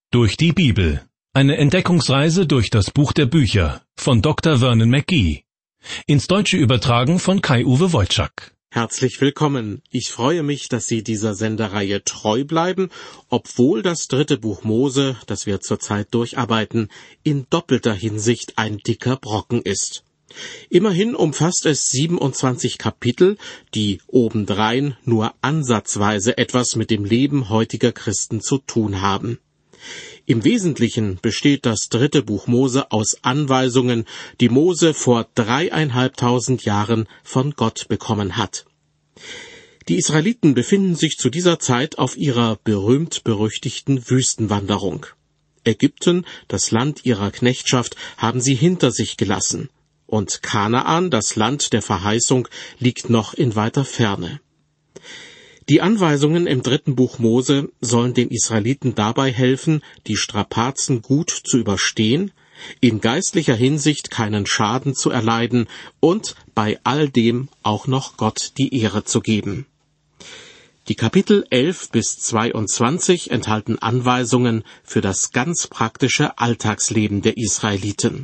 Durch die Bibel. Eine Entdeckungsreise durch das Buch der Bücher von Dr. Vernon McGee. Ins Deutsche übertragen von Kai-Uwe Wojczak. Herzlich willkommen. Ich freue mich, dass Sie dieser Sendereihe treu bleiben, obwohl das 3. Buch Mose, das wir zurzeit durcharbeiten, in doppelter Hinsicht ein dicker Brocken ist. Immerhin umfasst es 27 Kapitel, die obendrein nur ansatzweise etwas mit dem Leben heutiger Christen zu tun haben. Im Wesentlichen besteht das 3. Buch Mose aus Anweisungen, die Mose vor 3.500 Jahren von Gott bekommen hat. Die Israeliten befinden sich zu dieser Zeit auf ihrer berühmt-berüchtigten Wüstenwanderung. Ägypten, das Land ihrer Knechtschaft, haben sie hinter sich gelassen. Und Kanaan, das Land der Verheißung, liegt noch in weiter Ferne. Die Anweisungen im 3. Buch Mose sollen den Israeliten dabei helfen, die Strapazen gut zu überstehen, in geistlicher Hinsicht keinen Schaden zu erleiden und bei all dem auch noch Gott die Ehre zu geben. Die Kapitel 11 bis 22 enthalten Anweisungen für das ganz praktische Alltagsleben der Israeliten.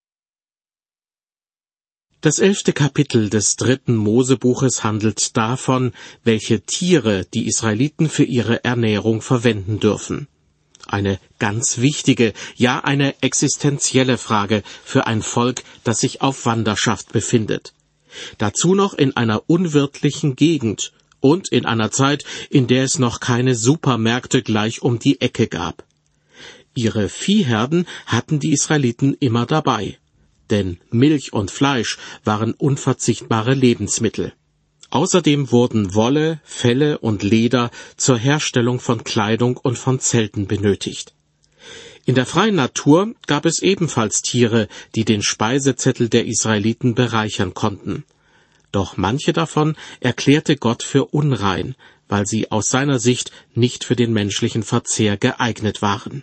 Das 11. Kapitel des 3. Mosebuches handelt davon, welche Tiere die Israeliten für ihre Ernährung verwenden dürfen. Eine ganz wichtige, ja eine existenzielle Frage für ein Volk, das sich auf Wanderschaft befindet. Dazu noch in einer unwirtlichen Gegend und in einer Zeit, in der es noch keine Supermärkte gleich um die Ecke gab. Ihre Viehherden hatten die Israeliten immer dabei. Denn Milch und Fleisch waren unverzichtbare Lebensmittel. Außerdem wurden Wolle, Felle und Leder zur Herstellung von Kleidung und von Zelten benötigt. In der freien Natur gab es ebenfalls Tiere, die den Speisezettel der Israeliten bereichern konnten. Doch manche davon erklärte Gott für unrein, weil sie aus seiner Sicht nicht für den menschlichen Verzehr geeignet waren.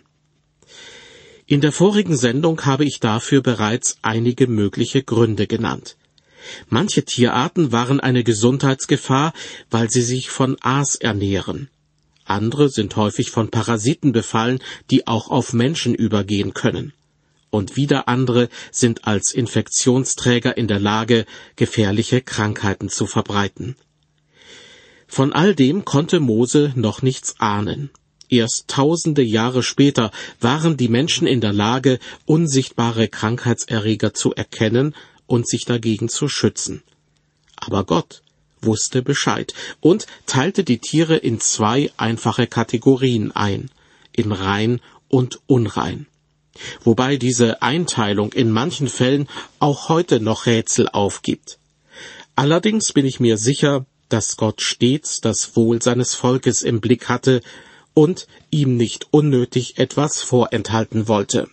In der vorigen Sendung habe ich dafür bereits einige mögliche Gründe genannt. Manche Tierarten waren eine Gesundheitsgefahr, weil sie sich von Aas ernähren. Andere sind häufig von Parasiten befallen, die auch auf Menschen übergehen können. Und wieder andere sind als Infektionsträger in der Lage, gefährliche Krankheiten zu verbreiten. Von all dem konnte Mose noch nichts ahnen. Erst tausende Jahre später waren die Menschen in der Lage, unsichtbare Krankheitserreger zu erkennen und sich dagegen zu schützen. Aber Gott wusste Bescheid und teilte die Tiere in 2 einfache Kategorien ein, in rein und unrein. Wobei diese Einteilung in manchen Fällen auch heute noch Rätsel aufgibt. Allerdings bin ich mir sicher, dass Gott stets das Wohl seines Volkes im Blick hatte und ihm nicht unnötig etwas vorenthalten wollte.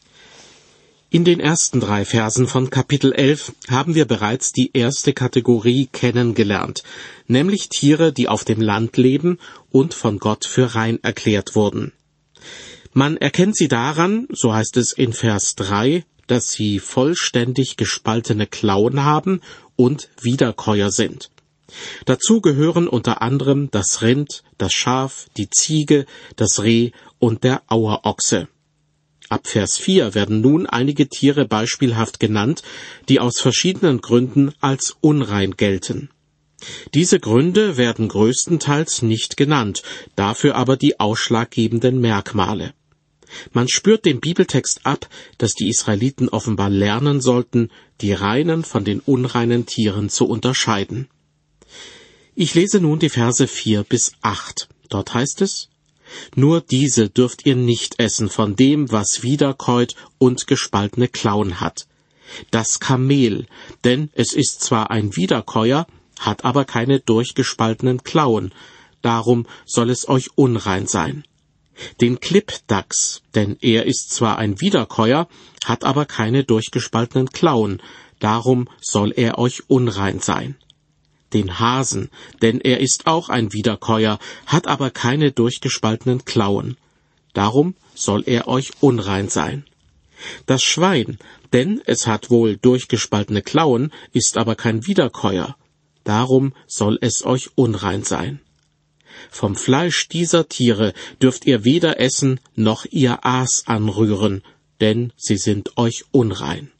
In den ersten 3 Versen von Kapitel 11 haben wir bereits die erste Kategorie kennengelernt, nämlich Tiere, die auf dem Land leben und von Gott für rein erklärt wurden. Man erkennt sie daran, so heißt es in Vers 3, dass sie vollständig gespaltene Klauen haben und Wiederkäuer sind. Dazu gehören unter anderem das Rind, das Schaf, die Ziege, das Reh und der Auerochse. Ab Vers 4 werden nun einige Tiere beispielhaft genannt, die aus verschiedenen Gründen als unrein gelten. Diese Gründe werden größtenteils nicht genannt, dafür aber die ausschlaggebenden Merkmale. Man spürt dem Bibeltext ab, dass die Israeliten offenbar lernen sollten, die reinen von den unreinen Tieren zu unterscheiden. Ich lese nun die Verse 4 bis 8. Dort heißt es: Nur diese dürft ihr nicht essen von dem, was wiederkäut und gespaltene Klauen hat. Das Kamel, denn es ist zwar ein Wiederkäuer, hat aber keine durchgespaltenen Klauen, darum soll es euch unrein sein. Den Klippdachs, denn er ist zwar ein Wiederkäuer, hat aber keine durchgespaltenen Klauen, darum soll er euch unrein sein. Den Hasen, denn er ist auch ein Wiederkäuer, hat aber keine durchgespaltenen Klauen. Darum soll er euch unrein sein. Das Schwein, denn es hat wohl durchgespaltene Klauen, ist aber kein Wiederkäuer. Darum soll es euch unrein sein. Vom Fleisch dieser Tiere dürft ihr weder essen noch ihr Aas anrühren, denn sie sind euch unrein.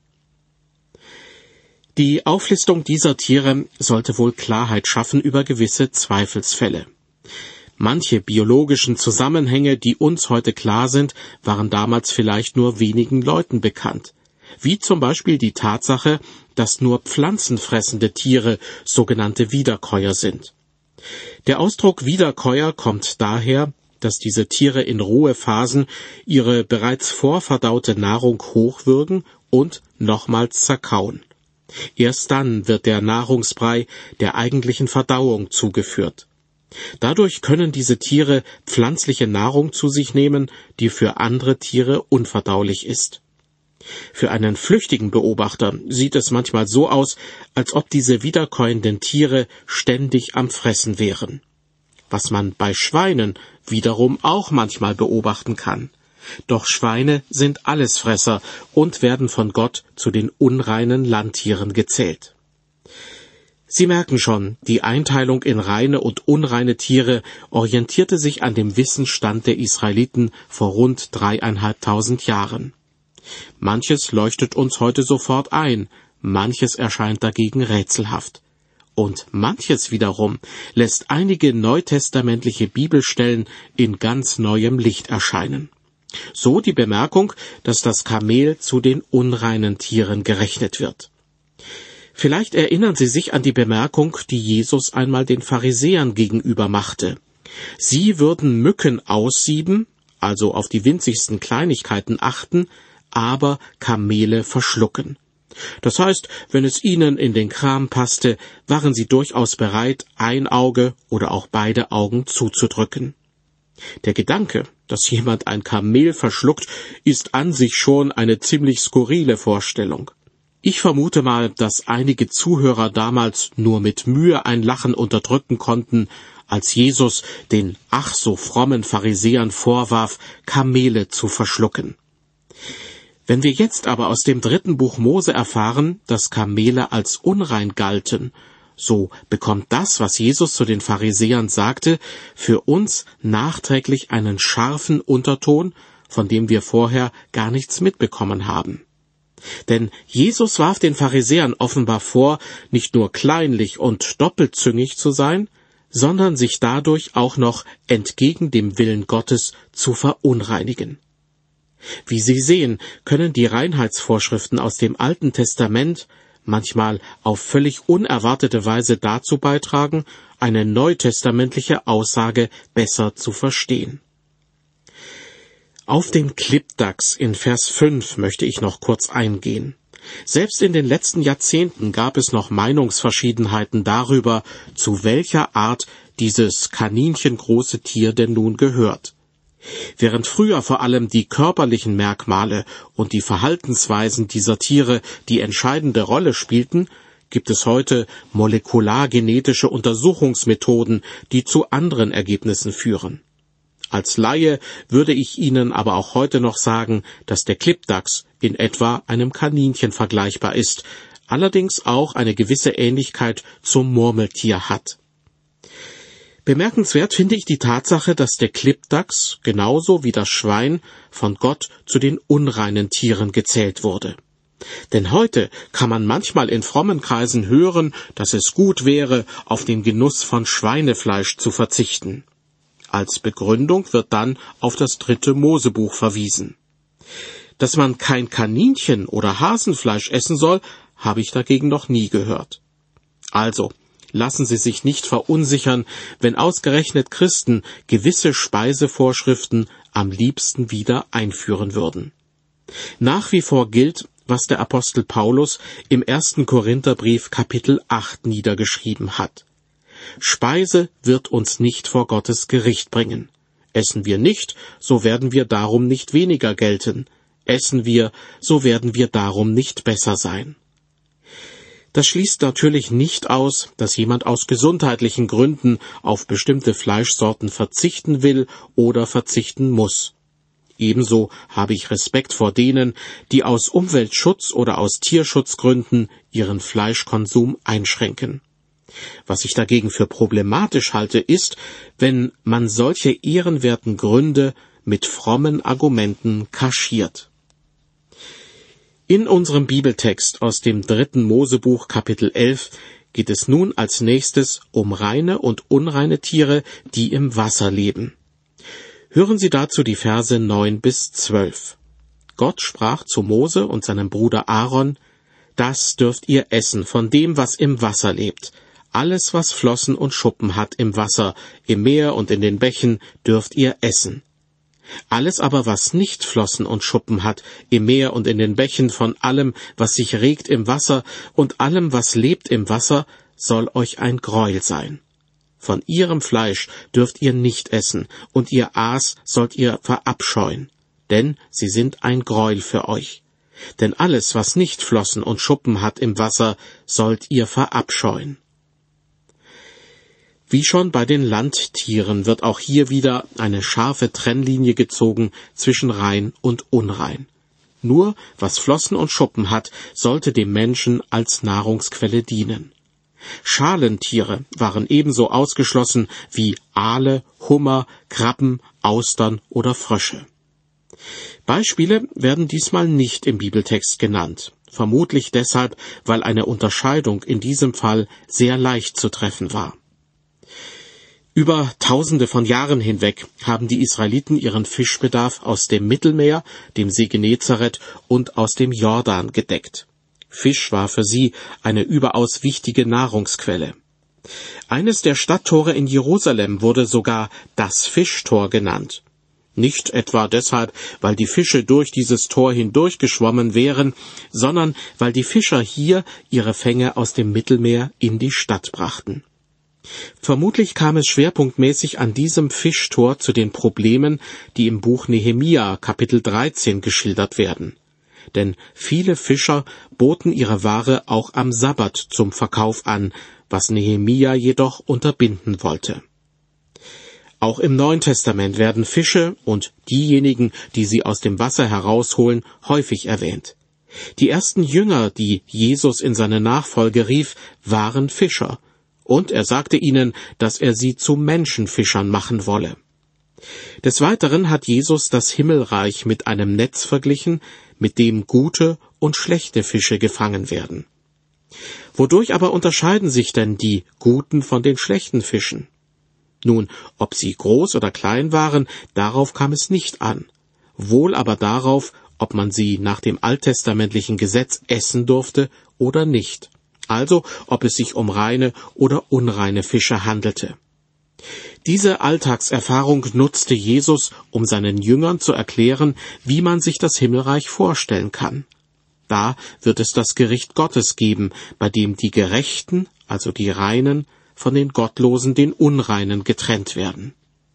Die Auflistung dieser Tiere sollte wohl Klarheit schaffen über gewisse Zweifelsfälle. Manche biologischen Zusammenhänge, die uns heute klar sind, waren damals vielleicht nur wenigen Leuten bekannt. Wie zum Beispiel die Tatsache, dass nur pflanzenfressende Tiere sogenannte Wiederkäuer sind. Der Ausdruck Wiederkäuer kommt daher, dass diese Tiere in Ruhephasen ihre bereits vorverdaute Nahrung hochwürgen und nochmals zerkauen. Erst dann wird der Nahrungsbrei der eigentlichen Verdauung zugeführt. Dadurch können diese Tiere pflanzliche Nahrung zu sich nehmen, die für andere Tiere unverdaulich ist. Für einen flüchtigen Beobachter sieht es manchmal so aus, als ob diese wiederkäuenden Tiere ständig am Fressen wären. Was man bei Schweinen wiederum auch manchmal beobachten kann. Doch Schweine sind Allesfresser und werden von Gott zu den unreinen Landtieren gezählt. Sie merken schon, die Einteilung in reine und unreine Tiere orientierte sich an dem Wissensstand der Israeliten vor rund 3.500 Jahren. Manches leuchtet uns heute sofort ein, manches erscheint dagegen rätselhaft. Und manches wiederum lässt einige neutestamentliche Bibelstellen in ganz neuem Licht erscheinen. So die Bemerkung, dass das Kamel zu den unreinen Tieren gerechnet wird. Vielleicht erinnern Sie sich an die Bemerkung, die Jesus einmal den Pharisäern gegenüber machte. Sie würden Mücken aussieben, also auf die winzigsten Kleinigkeiten achten, aber Kamele verschlucken. Das heißt, wenn es ihnen in den Kram passte, waren sie durchaus bereit, ein Auge oder auch beide Augen zuzudrücken. Der Gedanke, dass jemand ein Kamel verschluckt, ist an sich schon eine ziemlich skurrile Vorstellung. Ich vermute mal, dass einige Zuhörer damals nur mit Mühe ein Lachen unterdrücken konnten, als Jesus den ach so frommen Pharisäern vorwarf, Kamele zu verschlucken. Wenn wir jetzt aber aus dem 3. Buch Mose erfahren, dass Kamele als unrein galten, so bekommt das, was Jesus zu den Pharisäern sagte, für uns nachträglich einen scharfen Unterton, von dem wir vorher gar nichts mitbekommen haben. Denn Jesus warf den Pharisäern offenbar vor, nicht nur kleinlich und doppelzüngig zu sein, sondern sich dadurch auch noch entgegen dem Willen Gottes zu verunreinigen. Wie Sie sehen, können die Reinheitsvorschriften aus dem Alten Testament manchmal auf völlig unerwartete Weise dazu beitragen, eine neutestamentliche Aussage besser zu verstehen. Auf den Klippdachs in Vers 5 möchte ich noch kurz eingehen. Selbst in den letzten Jahrzehnten gab es noch Meinungsverschiedenheiten darüber, zu welcher Art dieses kaninchengroße Tier denn nun gehört. Während früher vor allem die körperlichen Merkmale und die Verhaltensweisen dieser Tiere die entscheidende Rolle spielten, gibt es heute molekulargenetische Untersuchungsmethoden, die zu anderen Ergebnissen führen. Als Laie würde ich Ihnen aber auch heute noch sagen, dass der Klippdachs in etwa einem Kaninchen vergleichbar ist, allerdings auch eine gewisse Ähnlichkeit zum Murmeltier hat. Bemerkenswert finde ich die Tatsache, dass der Klippdachs, genauso wie das Schwein, von Gott zu den unreinen Tieren gezählt wurde. Denn heute kann man manchmal in frommen Kreisen hören, dass es gut wäre, auf den Genuss von Schweinefleisch zu verzichten. Als Begründung wird dann auf das 3. Mosebuch verwiesen. Dass man kein Kaninchen oder Hasenfleisch essen soll, habe ich dagegen noch nie gehört. Also, lassen Sie sich nicht verunsichern, wenn ausgerechnet Christen gewisse Speisevorschriften am liebsten wieder einführen würden. Nach wie vor gilt, was der Apostel Paulus im 1. Korintherbrief Kapitel 8 niedergeschrieben hat. Speise wird uns nicht vor Gottes Gericht bringen. Essen wir nicht, so werden wir darum nicht weniger gelten. Essen wir, so werden wir darum nicht besser sein. Das schließt natürlich nicht aus, dass jemand aus gesundheitlichen Gründen auf bestimmte Fleischsorten verzichten will oder verzichten muss. Ebenso habe ich Respekt vor denen, die aus Umweltschutz oder aus Tierschutzgründen ihren Fleischkonsum einschränken. Was ich dagegen für problematisch halte, ist, wenn man solche ehrenwerten Gründe mit frommen Argumenten kaschiert. In unserem Bibeltext aus dem 3. Mosebuch Kapitel 11 geht es nun als nächstes um reine und unreine Tiere, die im Wasser leben. Hören Sie dazu die Verse 9 bis 12. Gott sprach zu Mose und seinem Bruder Aaron: Das dürft ihr essen von dem, was im Wasser lebt. Alles, was Flossen und Schuppen hat im Wasser, im Meer und in den Bächen, dürft ihr essen. Alles aber, was nicht Flossen und Schuppen hat, im Meer und in den Bächen, von allem, was sich regt im Wasser und allem, was lebt im Wasser, soll euch ein Greuel sein. Von ihrem Fleisch dürft ihr nicht essen, und ihr Aas sollt ihr verabscheuen, denn sie sind ein Greuel für euch. Denn alles, was nicht Flossen und Schuppen hat im Wasser, sollt ihr verabscheuen. Wie schon bei den Landtieren wird auch hier wieder eine scharfe Trennlinie gezogen zwischen rein und unrein. Nur was Flossen und Schuppen hat, sollte dem Menschen als Nahrungsquelle dienen. Schalentiere waren ebenso ausgeschlossen wie Aale, Hummer, Krabben, Austern oder Frösche. Beispiele werden diesmal nicht im Bibeltext genannt, vermutlich deshalb, weil eine Unterscheidung in diesem Fall sehr leicht zu treffen war. Über Tausende von Jahren hinweg haben die Israeliten ihren Fischbedarf aus dem Mittelmeer, dem See Genezareth und aus dem Jordan gedeckt. Fisch war für sie eine überaus wichtige Nahrungsquelle. Eines der Stadttore in Jerusalem wurde sogar das Fischtor genannt. Nicht etwa deshalb, weil die Fische durch dieses Tor hindurch geschwommen wären, sondern weil die Fischer hier ihre Fänge aus dem Mittelmeer in die Stadt brachten. Vermutlich kam es schwerpunktmäßig an diesem Fischtor zu den Problemen, die im Buch Nehemia Kapitel 13 geschildert werden. Denn viele Fischer boten ihre Ware auch am Sabbat zum Verkauf an, was Nehemia jedoch unterbinden wollte. Auch im Neuen Testament werden Fische und diejenigen, die sie aus dem Wasser herausholen, häufig erwähnt. Die ersten Jünger, die Jesus in seine Nachfolge rief, waren Fischer. Und er sagte ihnen, dass er sie zu Menschenfischern machen wolle. Des Weiteren hat Jesus das Himmelreich mit einem Netz verglichen, mit dem gute und schlechte Fische gefangen werden. Wodurch aber unterscheiden sich denn die guten von den schlechten Fischen? Nun, ob sie groß oder klein waren, darauf kam es nicht an. Wohl aber darauf, ob man sie nach dem alttestamentlichen Gesetz essen durfte oder nicht. Also, ob es sich um reine oder unreine Fische handelte. Diese Alltagserfahrung nutzte Jesus, um seinen Jüngern zu erklären, wie man sich das Himmelreich vorstellen kann. Da wird es das Gericht Gottes geben, bei dem die Gerechten, also die Reinen, von den Gottlosen, den Unreinen, getrennt werden.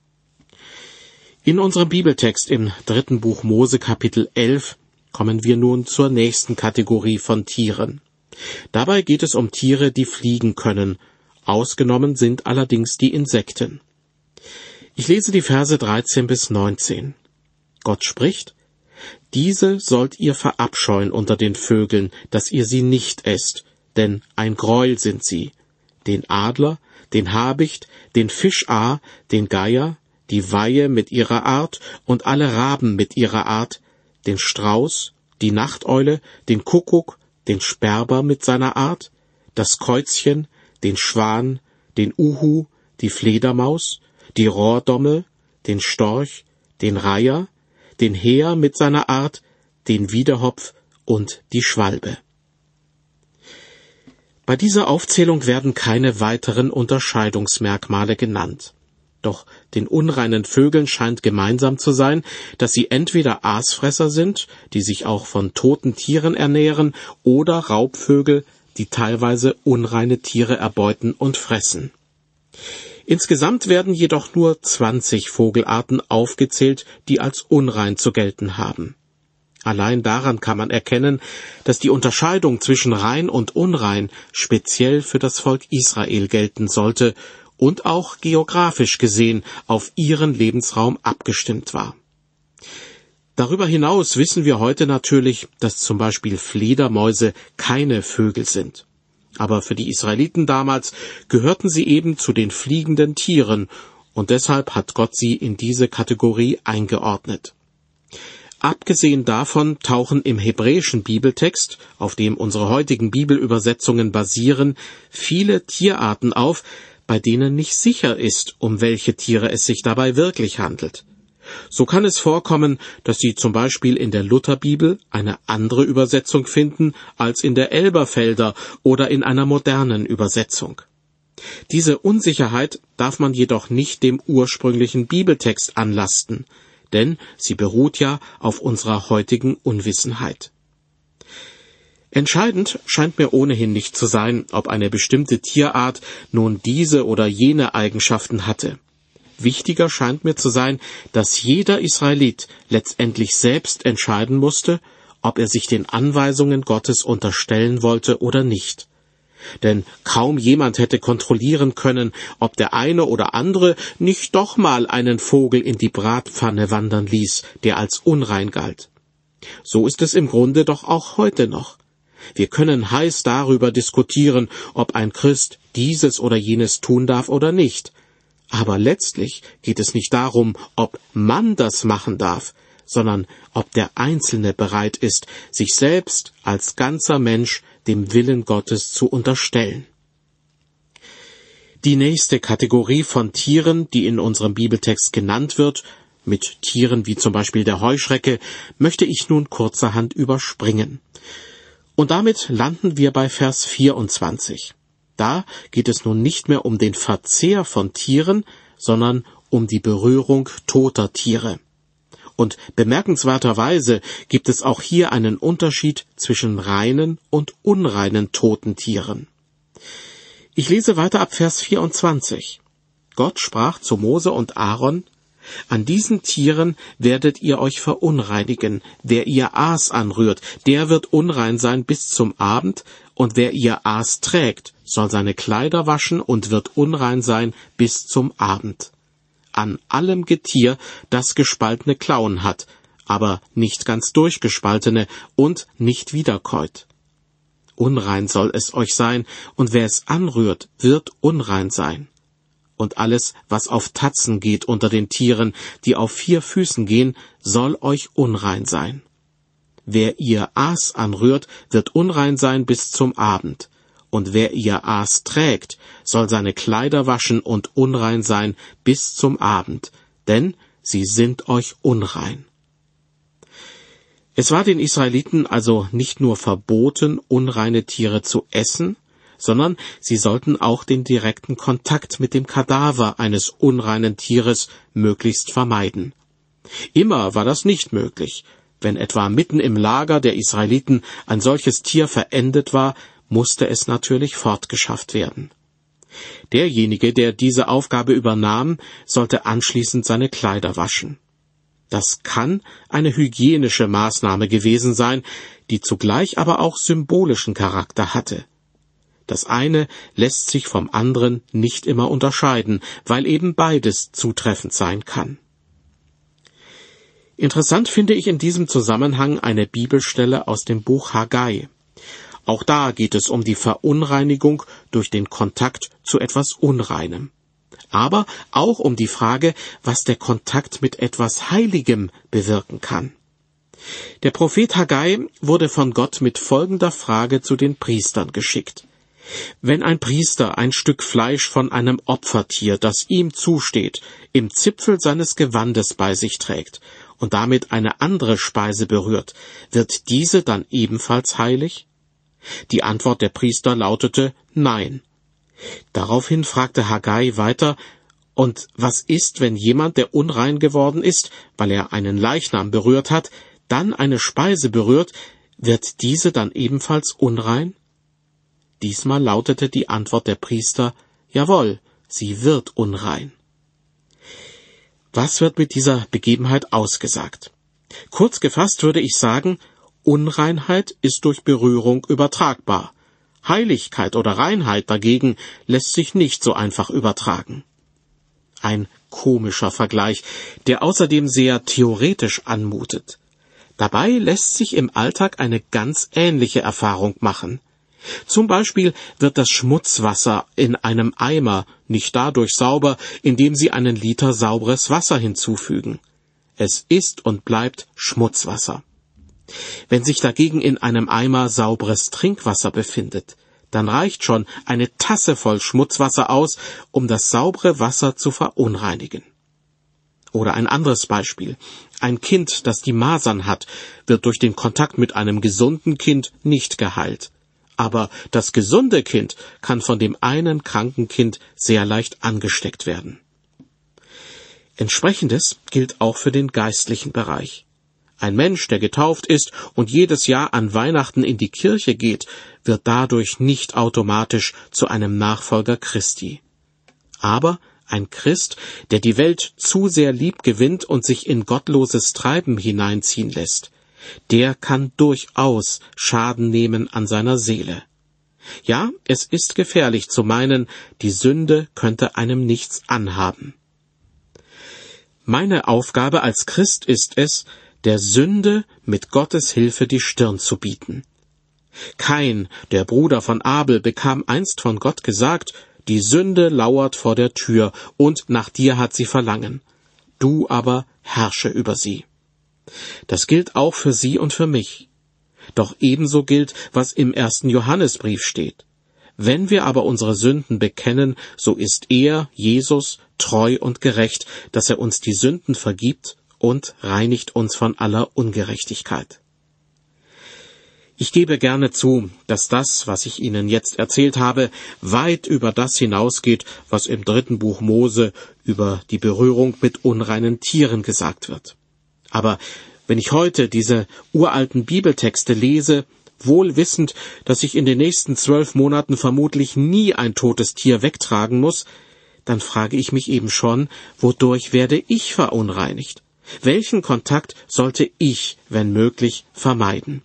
In unserem Bibeltext im 3. Buch Mose Kapitel 11 kommen wir nun zur nächsten Kategorie von Tieren. Dabei geht es um Tiere, die fliegen können. Ausgenommen sind allerdings die Insekten. Ich lese die Verse 13 bis 19. Gott spricht: Diese sollt ihr verabscheuen unter den Vögeln, dass ihr sie nicht esst, denn ein Greuel sind sie. Den Adler, den Habicht, den Fischar, den Geier, die Weihe mit ihrer Art und alle Raben mit ihrer Art, den Strauß, die Nachteule, den Kuckuck, den Sperber mit seiner Art, das Käuzchen, den Schwan, den Uhu, die Fledermaus, die Rohrdommel, den Storch, den Reiher, den Heer mit seiner Art, den Wiedehopf und die Schwalbe. Bei dieser Aufzählung werden keine weiteren Unterscheidungsmerkmale genannt. Doch den unreinen Vögeln scheint gemeinsam zu sein, dass sie entweder Aasfresser sind, die sich auch von toten Tieren ernähren, oder Raubvögel, die teilweise unreine Tiere erbeuten und fressen. Insgesamt werden jedoch nur 20 Vogelarten aufgezählt, die als unrein zu gelten haben. Allein daran kann man erkennen, dass die Unterscheidung zwischen rein und unrein speziell für das Volk Israel gelten sollte und auch geografisch gesehen auf ihren Lebensraum abgestimmt war. Darüber hinaus wissen wir heute natürlich, dass zum Beispiel Fledermäuse keine Vögel sind. Aber für die Israeliten damals gehörten sie eben zu den fliegenden Tieren, und deshalb hat Gott sie in diese Kategorie eingeordnet. Abgesehen davon tauchen im hebräischen Bibeltext, auf dem unsere heutigen Bibelübersetzungen basieren, viele Tierarten auf, bei denen nicht sicher ist, um welche Tiere es sich dabei wirklich handelt. So kann es vorkommen, dass Sie zum Beispiel in der Lutherbibel eine andere Übersetzung finden als in der Elberfelder oder in einer modernen Übersetzung. Diese Unsicherheit darf man jedoch nicht dem ursprünglichen Bibeltext anlasten, denn sie beruht ja auf unserer heutigen Unwissenheit. Entscheidend scheint mir ohnehin nicht zu sein, ob eine bestimmte Tierart nun diese oder jene Eigenschaften hatte. Wichtiger scheint mir zu sein, dass jeder Israelit letztendlich selbst entscheiden musste, ob er sich den Anweisungen Gottes unterstellen wollte oder nicht. Denn kaum jemand hätte kontrollieren können, ob der eine oder andere nicht doch mal einen Vogel in die Bratpfanne wandern ließ, der als unrein galt. So ist es im Grunde doch auch heute noch. Wir können heiß darüber diskutieren, ob ein Christ dieses oder jenes tun darf oder nicht. Aber letztlich geht es nicht darum, ob man das machen darf, sondern ob der Einzelne bereit ist, sich selbst als ganzer Mensch dem Willen Gottes zu unterstellen. Die nächste Kategorie von Tieren, die in unserem Bibeltext genannt wird, mit Tieren wie zum Beispiel der Heuschrecke, möchte ich nun kurzerhand überspringen. Und damit landen wir bei Vers 24. Da geht es nun nicht mehr um den Verzehr von Tieren, sondern um die Berührung toter Tiere. Und bemerkenswerterweise gibt es auch hier einen Unterschied zwischen reinen und unreinen toten Tieren. Ich lese weiter ab Vers 24. Gott sprach zu Mose und Aaron: An diesen Tieren werdet ihr euch verunreinigen. Wer ihr Aas anrührt, der wird unrein sein bis zum Abend, und wer ihr Aas trägt, soll seine Kleider waschen und wird unrein sein bis zum Abend. An allem Getier, das gespaltene Klauen hat, aber nicht ganz durchgespaltene und nicht wiederkäut. Unrein soll es euch sein, und wer es anrührt, wird unrein sein. Und alles, was auf Tatzen geht unter den Tieren, die auf 4 Füßen gehen, soll euch unrein sein. Wer ihr Aas anrührt, wird unrein sein bis zum Abend. Und wer ihr Aas trägt, soll seine Kleider waschen und unrein sein bis zum Abend, denn sie sind euch unrein. Es war den Israeliten also nicht nur verboten, unreine Tiere zu essen, sondern sie sollten auch den direkten Kontakt mit dem Kadaver eines unreinen Tieres möglichst vermeiden. Immer war das nicht möglich. Wenn etwa mitten im Lager der Israeliten ein solches Tier verendet war, musste es natürlich fortgeschafft werden. Derjenige, der diese Aufgabe übernahm, sollte anschließend seine Kleider waschen. Das kann eine hygienische Maßnahme gewesen sein, die zugleich aber auch symbolischen Charakter hatte. Das eine lässt sich vom anderen nicht immer unterscheiden, weil eben beides zutreffend sein kann. Interessant finde ich in diesem Zusammenhang eine Bibelstelle aus dem Buch Haggai. Auch da geht es um die Verunreinigung durch den Kontakt zu etwas Unreinem. Aber auch um die Frage, was der Kontakt mit etwas Heiligem bewirken kann. Der Prophet Haggai wurde von Gott mit folgender Frage zu den Priestern geschickt. Wenn ein Priester ein Stück Fleisch von einem Opfertier, das ihm zusteht, im Zipfel seines Gewandes bei sich trägt und damit eine andere Speise berührt, wird diese dann ebenfalls heilig? Die Antwort der Priester lautete Nein. Daraufhin fragte Haggai weiter: Und was ist, wenn jemand, der unrein geworden ist, weil er einen Leichnam berührt hat, dann eine Speise berührt, wird diese dann ebenfalls unrein? Diesmal lautete die Antwort der Priester: Jawohl, sie wird unrein. Was wird mit dieser Begebenheit ausgesagt? Kurz gefasst würde ich sagen, Unreinheit ist durch Berührung übertragbar. Heiligkeit oder Reinheit dagegen lässt sich nicht so einfach übertragen. Ein komischer Vergleich, der außerdem sehr theoretisch anmutet. Dabei lässt sich im Alltag eine ganz ähnliche Erfahrung machen. Zum Beispiel wird das Schmutzwasser in einem Eimer nicht dadurch sauber, indem Sie einen Liter sauberes Wasser hinzufügen. Es ist und bleibt Schmutzwasser. Wenn sich dagegen in einem Eimer sauberes Trinkwasser befindet, dann reicht schon eine Tasse voll Schmutzwasser aus, um das saubere Wasser zu verunreinigen. Oder ein anderes Beispiel. Ein Kind, das die Masern hat, wird durch den Kontakt mit einem gesunden Kind nicht geheilt. Aber das gesunde Kind kann von dem einen kranken Kind sehr leicht angesteckt werden. Entsprechendes gilt auch für den geistlichen Bereich. Ein Mensch, der getauft ist und jedes Jahr an Weihnachten in die Kirche geht, wird dadurch nicht automatisch zu einem Nachfolger Christi. Aber ein Christ, der die Welt zu sehr lieb gewinnt und sich in gottloses Treiben hineinziehen lässt, der kann durchaus Schaden nehmen an seiner Seele. Ja, es ist gefährlich zu meinen, die Sünde könnte einem nichts anhaben. Meine Aufgabe als Christ ist es, der Sünde mit Gottes Hilfe die Stirn zu bieten. Kain, der Bruder von Abel, bekam einst von Gott gesagt, die Sünde lauert vor der Tür und nach dir hat sie Verlangen. Du aber herrsche über sie. Das gilt auch für Sie und für mich. Doch ebenso gilt, was im 1. Johannesbrief steht. Wenn wir aber unsere Sünden bekennen, so ist er, Jesus, treu und gerecht, dass er uns die Sünden vergibt und reinigt uns von aller Ungerechtigkeit. Ich gebe gerne zu, dass das, was ich Ihnen jetzt erzählt habe, weit über das hinausgeht, was im 3. Buch Mose über die Berührung mit unreinen Tieren gesagt wird. Aber wenn ich heute diese uralten Bibeltexte lese, wohl wissend, dass ich in den nächsten 12 Monaten vermutlich nie ein totes Tier wegtragen muss, dann frage ich mich eben schon, wodurch werde ich verunreinigt? Welchen Kontakt sollte ich, wenn möglich, vermeiden?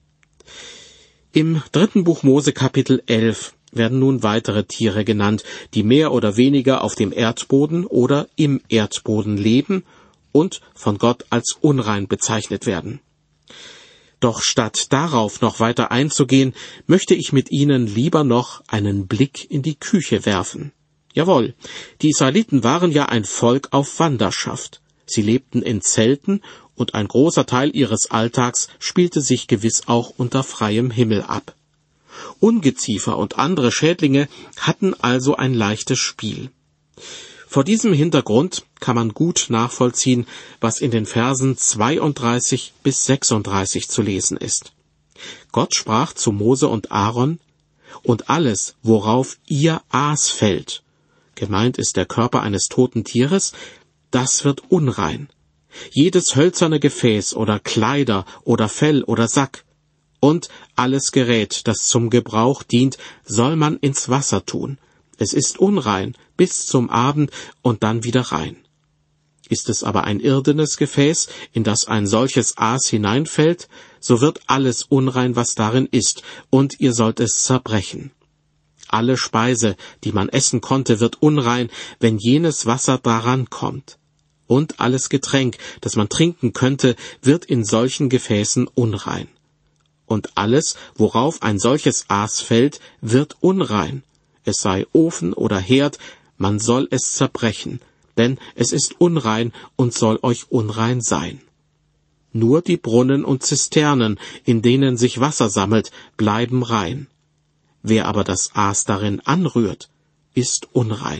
Im 3. Buch Mose Kapitel 11 werden nun weitere Tiere genannt, die mehr oder weniger auf dem Erdboden oder im Erdboden leben und von Gott als unrein bezeichnet werden. Doch statt darauf noch weiter einzugehen, möchte ich mit Ihnen lieber noch einen Blick in die Küche werfen. Jawohl, die Israeliten waren ja ein Volk auf Wanderschaft. Sie lebten in Zelten und ein großer Teil ihres Alltags spielte sich gewiss auch unter freiem Himmel ab. Ungeziefer und andere Schädlinge hatten also ein leichtes Spiel. Vor diesem Hintergrund kann man gut nachvollziehen, was in den Versen 32 bis 36 zu lesen ist. Gott sprach zu Mose und Aaron: Und alles, worauf ihr Aas fällt, gemeint ist der Körper eines toten Tieres, das wird unrein. Jedes hölzerne Gefäß oder Kleider oder Fell oder Sack und alles Gerät, das zum Gebrauch dient, soll man ins Wasser tun. Es ist unrein bis zum Abend und dann wieder rein. Ist es aber ein irdenes Gefäß, in das ein solches Aas hineinfällt, so wird alles unrein, was darin ist, und ihr sollt es zerbrechen. Alle Speise, die man essen konnte, wird unrein, wenn jenes Wasser daran kommt. Und alles Getränk, das man trinken könnte, wird in solchen Gefäßen unrein. Und alles, worauf ein solches Aas fällt, wird unrein. Es sei Ofen oder Herd, man soll es zerbrechen, denn es ist unrein und soll euch unrein sein. Nur die Brunnen und Zisternen, in denen sich Wasser sammelt, bleiben rein. Wer aber das Aas darin anrührt, ist unrein.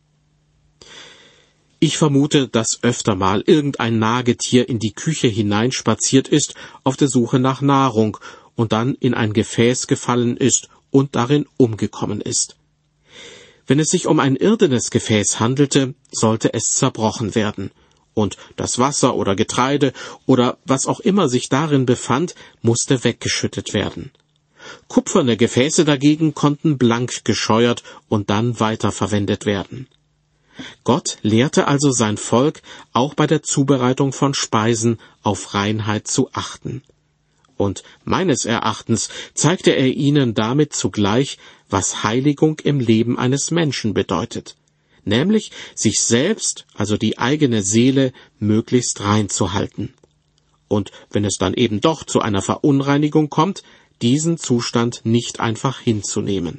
Ich vermute, dass öfter mal irgendein Nagetier in die Küche hineinspaziert ist, auf der Suche nach Nahrung, und dann in ein Gefäß gefallen ist und darin umgekommen ist. Wenn es sich um ein irdenes Gefäß handelte, sollte es zerbrochen werden, und das Wasser oder Getreide oder was auch immer sich darin befand, musste weggeschüttet werden. Kupferne Gefäße dagegen konnten blank gescheuert und dann weiterverwendet werden. Gott lehrte also sein Volk, auch bei der Zubereitung von Speisen auf Reinheit zu achten. Und meines Erachtens zeigte er ihnen damit zugleich, was Heiligung im Leben eines Menschen bedeutet, nämlich sich selbst, also die eigene Seele, möglichst rein zu halten. Und wenn es dann eben doch zu einer Verunreinigung kommt, diesen Zustand nicht einfach hinzunehmen.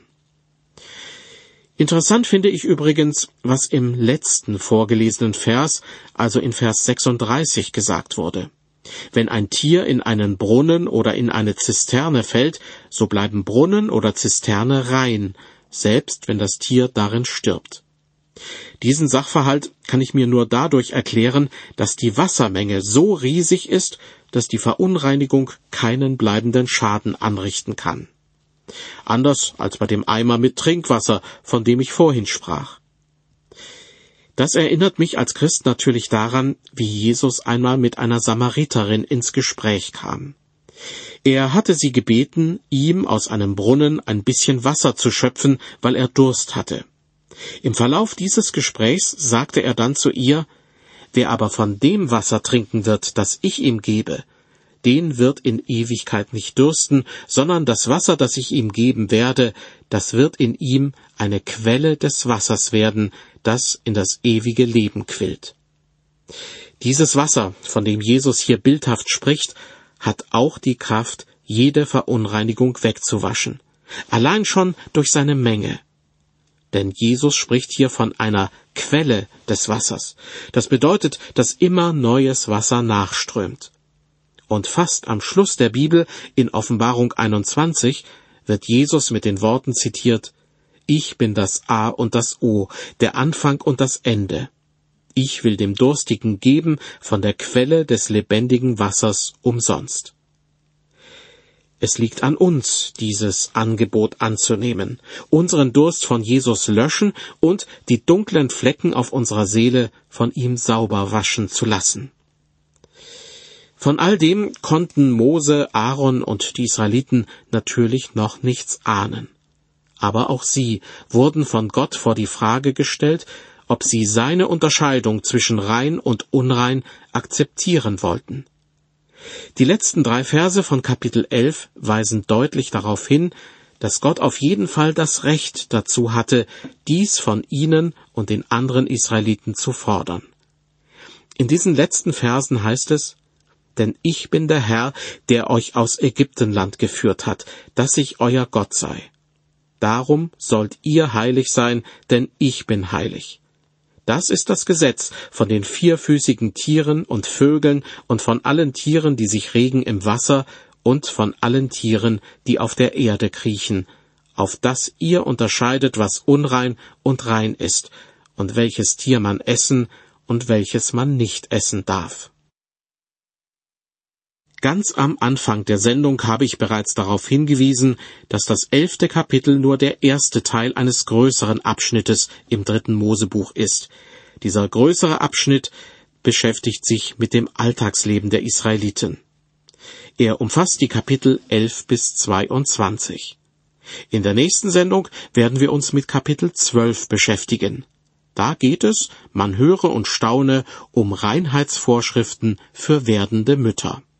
Interessant finde ich übrigens, was im letzten vorgelesenen Vers, also in Vers 36, gesagt wurde. Wenn ein Tier in einen Brunnen oder in eine Zisterne fällt, so bleiben Brunnen oder Zisterne rein, selbst wenn das Tier darin stirbt. Diesen Sachverhalt kann ich mir nur dadurch erklären, dass die Wassermenge so riesig ist, dass die Verunreinigung keinen bleibenden Schaden anrichten kann. Anders als bei dem Eimer mit Trinkwasser, von dem ich vorhin sprach. Das erinnert mich als Christ natürlich daran, wie Jesus einmal mit einer Samariterin ins Gespräch kam. Er hatte sie gebeten, ihm aus einem Brunnen ein bisschen Wasser zu schöpfen, weil er Durst hatte. Im Verlauf dieses Gesprächs sagte er dann zu ihr: »Wer aber von dem Wasser trinken wird, das ich ihm gebe, den wird in Ewigkeit nicht dürsten, sondern das Wasser, das ich ihm geben werde, das wird in ihm eine Quelle des Wassers werden, das in das ewige Leben quillt.« Dieses Wasser, von dem Jesus hier bildhaft spricht, hat auch die Kraft, jede Verunreinigung wegzuwaschen, allein schon durch seine Menge. Denn Jesus spricht hier von einer Quelle des Wassers. Das bedeutet, dass immer neues Wasser nachströmt. Und fast am Schluss der Bibel, in Offenbarung 21, wird Jesus mit den Worten zitiert: »Ich bin das A und das O, der Anfang und das Ende. Ich will dem Durstigen geben von der Quelle des lebendigen Wassers umsonst.« Es liegt an uns, dieses Angebot anzunehmen, unseren Durst von Jesus löschen und die dunklen Flecken auf unserer Seele von ihm sauber waschen zu lassen. Von all dem konnten Mose, Aaron und die Israeliten natürlich noch nichts ahnen. Aber auch sie wurden von Gott vor die Frage gestellt, ob sie seine Unterscheidung zwischen rein und unrein akzeptieren wollten. Die letzten 3 Verse von Kapitel 11 weisen deutlich darauf hin, dass Gott auf jeden Fall das Recht dazu hatte, dies von ihnen und den anderen Israeliten zu fordern. In diesen letzten Versen heißt es: »Denn ich bin der Herr, der euch aus Ägyptenland geführt hat, dass ich euer Gott sei. Darum sollt ihr heilig sein, denn ich bin heilig. Das ist das Gesetz von den vierfüßigen Tieren und Vögeln und von allen Tieren, die sich regen im Wasser, und von allen Tieren, die auf der Erde kriechen, auf das ihr unterscheidet, was unrein und rein ist, und welches Tier man essen und welches man nicht essen darf.« Ganz am Anfang der Sendung habe ich bereits darauf hingewiesen, dass das 11. Kapitel nur der erste Teil eines größeren Abschnittes im 3. Mosebuch ist. Dieser größere Abschnitt beschäftigt sich mit dem Alltagsleben der Israeliten. Er umfasst die Kapitel 11 bis 22. In der nächsten Sendung werden wir uns mit Kapitel 12 beschäftigen. Da geht es, man höre und staune, um Reinheitsvorschriften für werdende Mütter.